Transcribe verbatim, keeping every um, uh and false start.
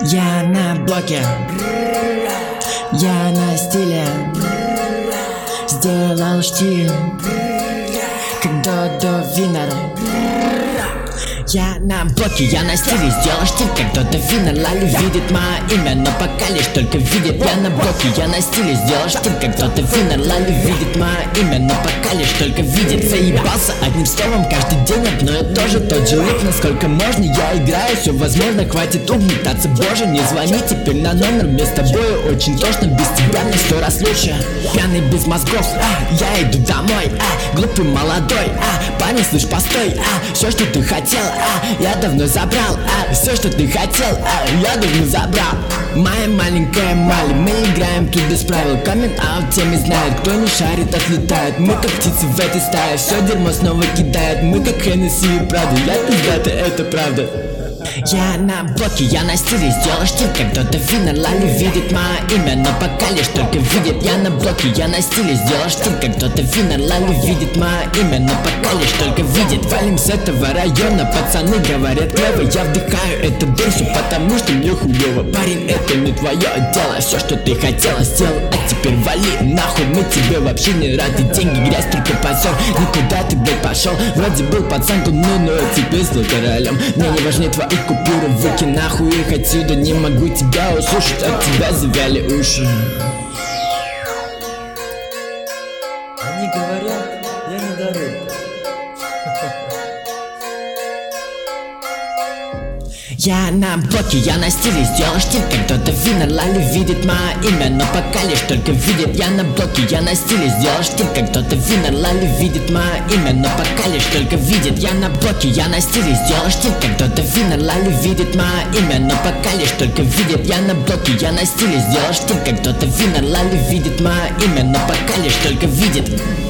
Я на блоке, я на стиле, сделал штиль, как Додо Винер. Я на блоке, я на стиле, сделал штиль, как Додо Винер. Лали видит мое имя, но пока лишь только видит. Я на блоке, я на стиле, сделал штиль, как Додо Винер. Лали видит мое имя, но пока лишь только видит. Заебался одним словом каждый день одно и то же. Тот же лук, насколько можно, я играю, все возможно. Хватит угнетаться, боже, не звони теперь на номер. Мне с тобой очень тошно, без тебя мне сто раз лучше. Пьяный без мозгов, а, я иду домой, а, глупый молодой, а, парень, слышь, постой, а, все, что ты хотел, а, я давно забрал, а, все, что ты хотел, а, я давно забрал. Моя маленькая Мали, мы играем тут без правил. Коммент-аут теми знает, кто не шарит, отлетает. Мы как птицы в этой стае, все дерьмо снова кидает. Мы как Хеннесси и правда, я пиздата, это правда. Я на блоке, я на стиле, сделал штиль, как Додо Винер. Лали видит мое имя, но пока лишь только видит. Я на блоке, я на стиле, сделал штиль, как Додо Винер. Лали видит мое имя, но пока лишь только видит. Валим с этого района, пацаны говорят клево. Я вдыхаю эту душу, потому что мне хуёво. Парень, это не твое дело, все, что ты хотела, сделал, а теперь вали нахуй. Мы тебе вообще не рады, деньги, грязь, только позор. Никуда ты, блядь, пошел, вроде был пацанку, ну, но теперь стал королем. Мне не важны твои купюры, выкинь нахуй их отсюда. Не могу тебя услышать, от тебя завяли уши. Они говорят, я не дарю. Я на блоке, я на стиле, сделал штиль, как Додо Винер. Лали видит мое имя, но пока лишь только видит. Я на блоке, я на стиле, сделал штиль, как Додо Винер. Лали видит мое имя, но пока лишь только видит. Я на блоке, я на стиле, сделал штиль, как Додо Винер. Лали видит мое имя, но пока лишь только видит. Я на блоке, я на стиле, сделал штиль, как Додо Винер. Лали видит мое имя, но пока лишь только видит.